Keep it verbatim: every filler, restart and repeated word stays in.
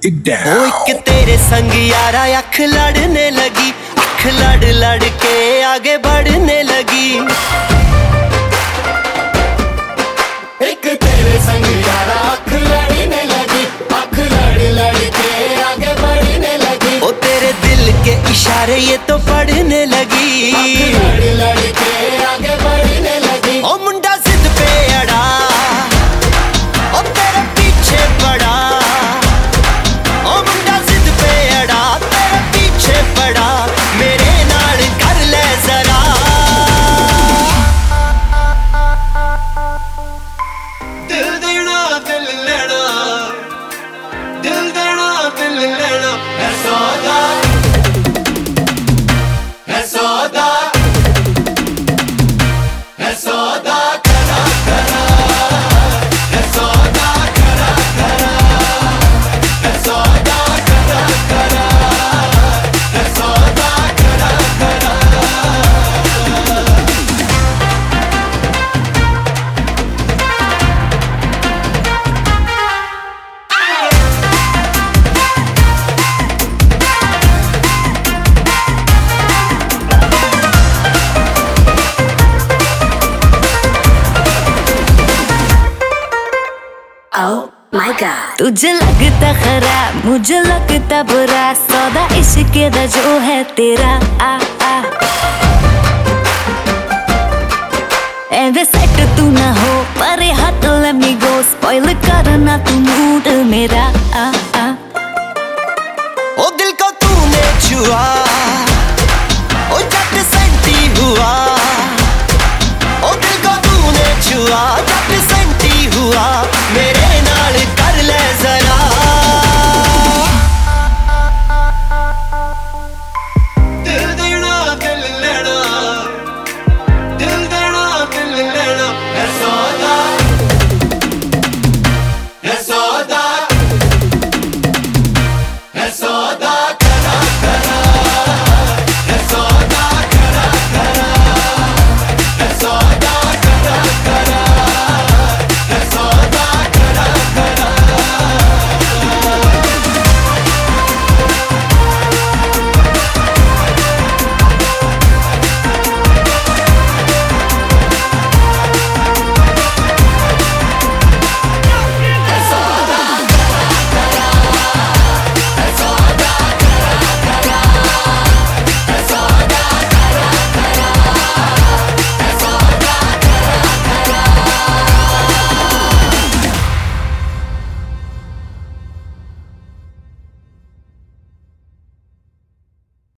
it down. ओ एक तेरे संग यारा अख लड़ने लगी, अख लड़ लड़ के आगे बढ़ने लगी। एक तेरे संग यारा अख लड़ने लगी, अख लड़ लड़ के आगे बढ़ने लगी। ओ तेरे दिल के इशारे ये तो पढ़ने लगी, अख लड़ लड़ के आगे बढ़ने लगी। ओ मुंडा जिद पे अड़ा, ओ तेरे पीछे पड़ा। ओ मुंडा जिद पे अड़ा, तेरे पीछे पड़ा। मेरे नाल कर ले जरा। दिल देना दिल लेना, दिल देना दिल लेना है सौदा, है सौदा, है सौदा करा करा, है सौदा करा करा, है सौदा करा करा, है सौदा करा करा। Oh my God. तुझे लगता खराब, मुझे लगता बुरा, सौदा इश्क दा जो है तेरा। आ आ एवे सेट तू ना हो, परे हट let me go, स्पॉइल करना तू मूड मेरा।